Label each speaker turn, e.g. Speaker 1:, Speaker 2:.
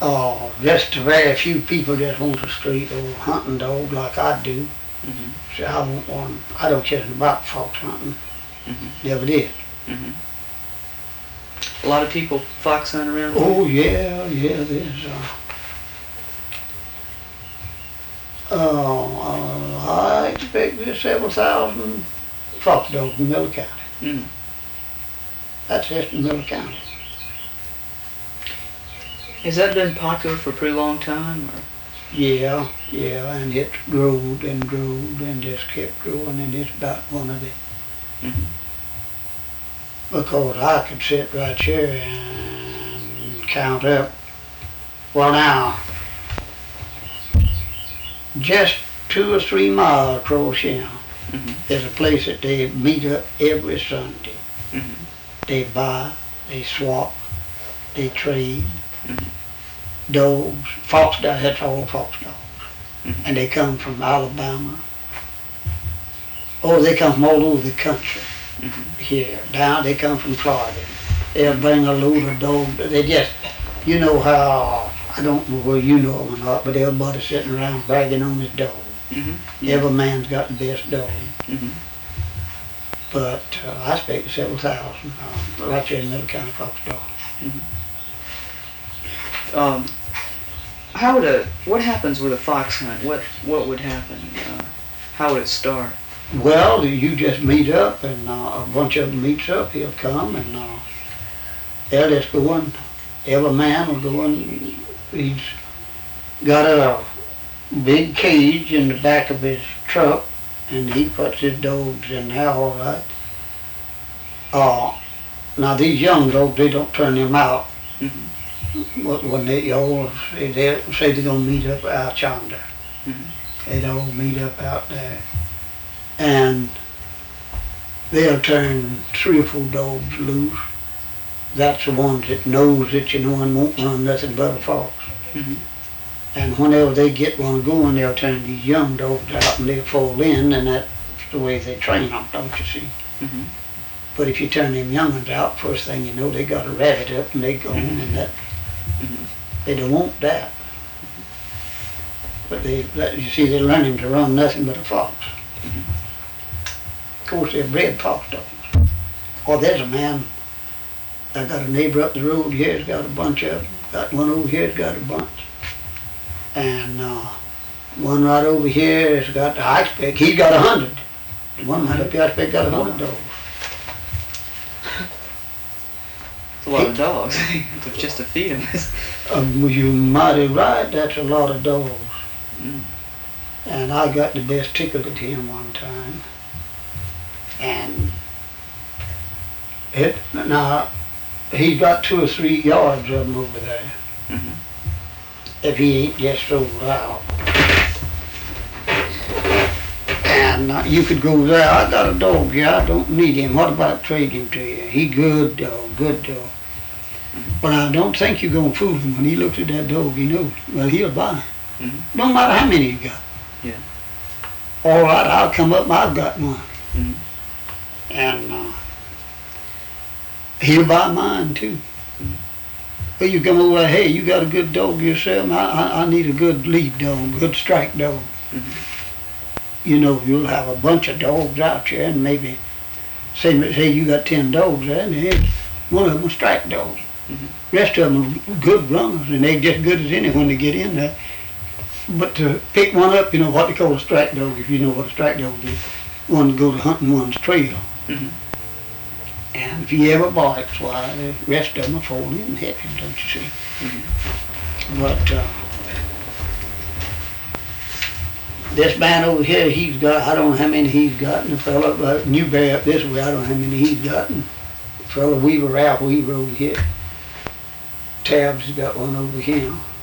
Speaker 1: Just very few people just want a straight old hunting dog like I do.
Speaker 2: Mhm.
Speaker 1: So I want one. I don't care about fox hunting.
Speaker 2: Mhm.
Speaker 1: Never did.
Speaker 2: Mhm. A lot of people fox hunt around here.
Speaker 1: Oh yeah. There's I expect there's several thousand fox dogs in Miller County.
Speaker 2: Mm.
Speaker 1: That's just in Miller County.
Speaker 2: Has that been popular for a pretty long time? Or?
Speaker 1: Yeah, and it growed and just kept growing, and it's about one of the,
Speaker 2: Mhm.
Speaker 1: because I could sit right here and count up. Well now, just 2 or 3 miles across here,
Speaker 2: Mhm.
Speaker 1: there's a place that they meet up every Sunday.
Speaker 2: Mhm.
Speaker 1: They buy, they swap, they trade.
Speaker 2: Mhm.
Speaker 1: Dogs, fox dogs, that's all fox dogs.
Speaker 2: Mhm.
Speaker 1: And they come from Alabama. Oh, they come from all over the country.
Speaker 2: Mhm.
Speaker 1: Here, down, they come from Florida. They'll bring a load of dogs. They just, you know how, I don't know whether you know them or not, but everybody's sitting around bragging on his dog.
Speaker 2: Mhm.
Speaker 1: Every man's got the best dog.
Speaker 2: Mhm.
Speaker 1: But I expect several thousand right here in Middle County fox dogs.
Speaker 2: What happens with a fox hunt? What would happen? How would it start?
Speaker 1: Well, you just meet up, and a bunch of them meets up. He'll come, and they'll just go in. Every man will go in. He's got a big cage in the back of his truck, and he puts his dogs in there, all right. Now these young dogs, they don't turn them out.
Speaker 2: Mhm.
Speaker 1: When they all say they're gonna meet up out yonder.
Speaker 2: Mhm.
Speaker 1: They'd all meet up out there, and they'll turn 3 or 4 dogs loose. That's the ones that knows that you know and won't run nothing but a fox.
Speaker 2: Mhm.
Speaker 1: And whenever they get one going, they'll turn these young dogs out and they'll fall in, and that's the way they train them, don't you see?
Speaker 2: Mhm.
Speaker 1: But if you turn them young ones out, first thing you know, they got a rabbit up and they go on, and that
Speaker 2: Mhm.
Speaker 1: they don't want that. But you see, they learn him to run nothing but a fox. Of course, they're bred fox dogs. Or there's a man, I got a neighbor up the road here, he's got a bunch of them. Got one over here, he's got a bunch. And one right over here has got, I expect, he's got 100. One right up here, I expect, got 100 dogs.
Speaker 2: It's a lot of dogs just to feed them.
Speaker 1: You're mighty right, that's a lot of dogs.
Speaker 2: Mm.
Speaker 1: And I got the best tickle at him one time. And now, he's got 2 or 3 yards of them over there.
Speaker 2: Mhm.
Speaker 1: If he ain't just sold out. And you could go there, I got a dog here, I don't need him, what about trade him to you? He good dog, good dog. But I don't think you're gonna fool him. When he looks at that dog, he knows, well, he'll buy.
Speaker 2: Mhm.
Speaker 1: No matter how many you got.
Speaker 2: Yeah.
Speaker 1: All right, I'll come up, I've got one.
Speaker 2: Mhm.
Speaker 1: And he'll buy mine too. But you come over, hey, you got a good dog yourself, I need a good lead dog, good strike dog.
Speaker 2: Mhm.
Speaker 1: You know, you'll have a bunch of dogs out there, and maybe, say you got 10 dogs there, and here's one of them a strike dog.
Speaker 2: Mhm.
Speaker 1: Rest of them are good runners, and they just good as any when they get in there. But to pick one up, you know what they call a strike dog, if you know what a strike dog is. One to go to hunting one's trail.
Speaker 2: Mhm.
Speaker 1: And if he ever barks, why, the rest of them will fall in and hit him, don't you see?
Speaker 2: Mhm.
Speaker 1: But this man over here, he's got, I don't know how many he's got, and the fellow Newberry up this way, I don't know how many he's got, and the fellow Ralph Weaver over here, Tabs has got one over here.